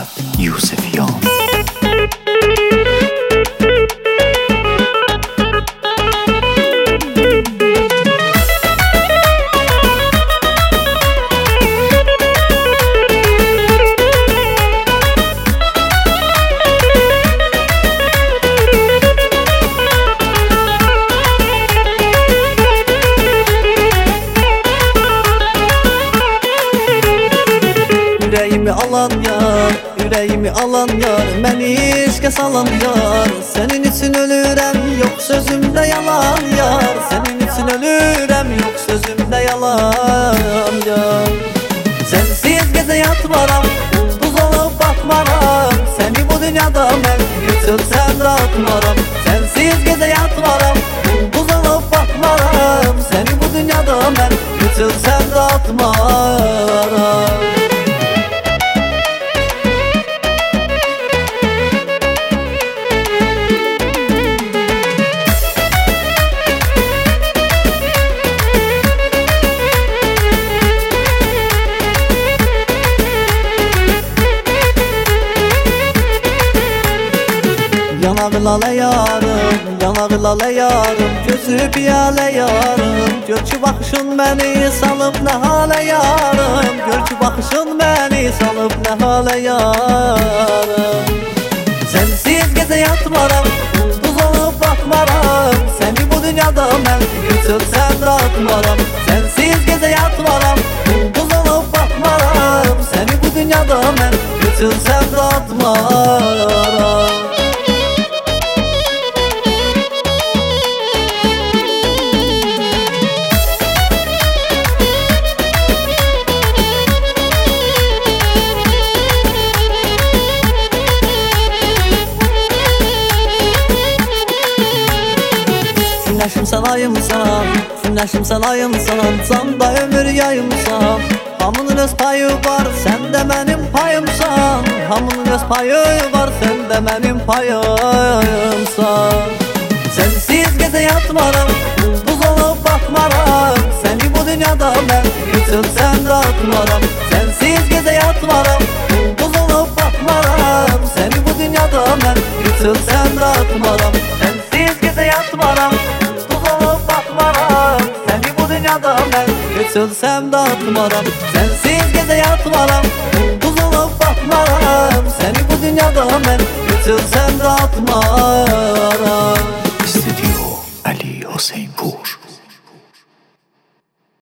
Fuat Yusufyan. Yüreğimi alan yar, yüreğimi alan yar, beni işke salan yar. Senin için ölürem, yok sözümde yalan yar. Senin için ölürem, yok sözümde yalan yar. Sensiz gece yatmaram, ulduz olup bakmaram. Seni bu dünyada ben götürsem de atmaram. Sensiz gece yatmaram, ulduz olup bakmaram. Seni bu dünyada ben götürsem de atmaram. Yanağı lale yarım, yanağı lale yarım, gözü piyale yarım. Gör ki bakışın beni salıp ne hale yarım. Gör ki bakışın beni salıp ne hale yarım. Sensiz gece yatmaram, ulduz olup bakmaram. Seni bu dünyada ben götürsem de atmaram. Sensiz gece yatmaram, ulduz olup bakmaram. Seni bu dünyada ben götürsem de atmaram. Güneşim salayımsan, güneşim salayımsan, canda ömür yayımsan. Hamının öz payı var, sen de benim payımsan. Hamının öz payı var, sen de benim payımsan. Sensiz gece yatmaram, ulduz olup bakmaram. Seni bu dünyada ben götürsem de atmaram. Sensiz gece yatmaram, ulduz olup bakmaram. Seni bu dünyada ben götürsem de atmaram. Sensiz gece yatmaram, ben götürsem de atmaram. Sensiz gece yatmaram, ulduz olup bakmaram. Seni bu dünyada ben götürsem de atmaram. Stüdyo Ali Hüseyin.